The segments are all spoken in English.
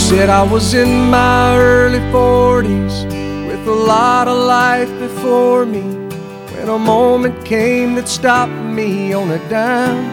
Said I was in my early 40s with a lot of life before me, when a moment came that stopped me on a dime.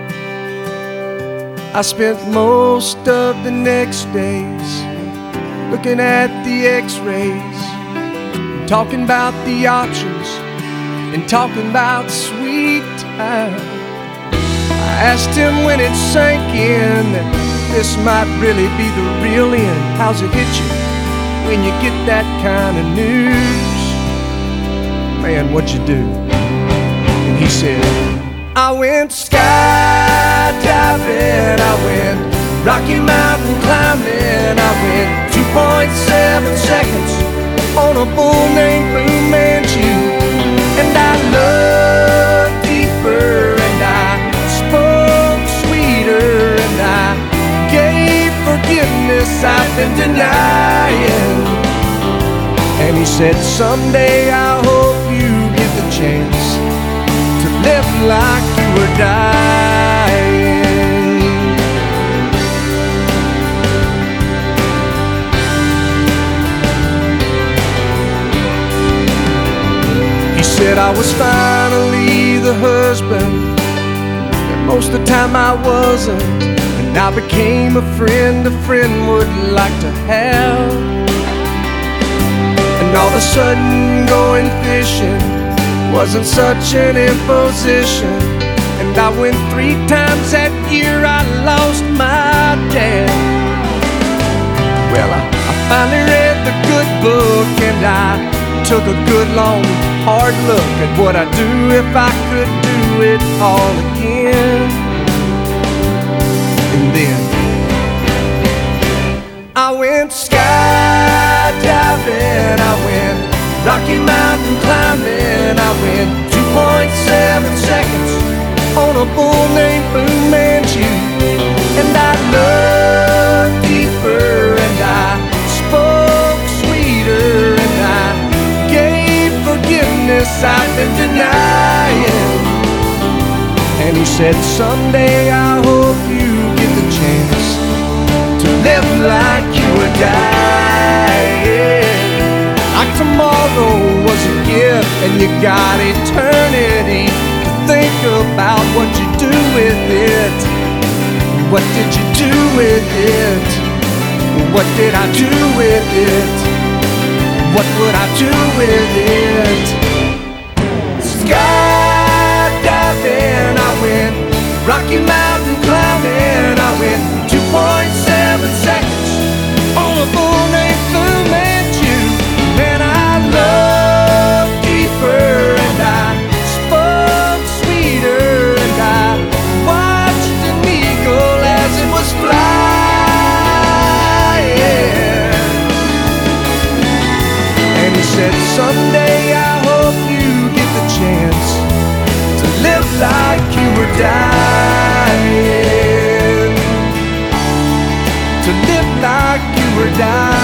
I spent most of the next days looking at the x-rays, talking about the options and talking about sweet time. I asked him when it sank in that this might really be the real end. How's it hit you when you get that kind of news? Man, what'd you do? And he said, I went skydiving, I went Rocky Mountain climbing, I went 2.7 seconds on a bull named Fu Manchu. And I loved deeper, and I spoke sweeter, and I gave forgiveness I've been denying. And he said, someday I hope you get the chance to live like you were dying. He said I was finally the husband that most of the time I wasn't, and I became a friend would like to have. And all of a sudden going fishing wasn't such an imposition, and I went 3 times that year. I lost my dad. Well, I finally read the good book, and I took a good long hard look at what I'd do if I could do it all again. And then I went skydiving, I went Rocky Mountain climbing, I went 2.7 seconds on a bull named Fu Manchu. And I loved deeper, and I spoke sweeter, and I gave forgiveness I've been denying. And he said, someday I hope you get the chance to live like you were dying. Like tomorrow was a gift, and you got eternity to think about what you do with it. What did you do with it? What did I do with it? What would I do with it? Skydiving, I went Rocky Mountain climbing, I went 2.7 seconds on a bull named Fu Manchu. And I loved deeper, and I spoke sweeter, and I watched an eagle as it was flying. And he said, someday I hope you get the chance to live like you were dying. To live like you were dying.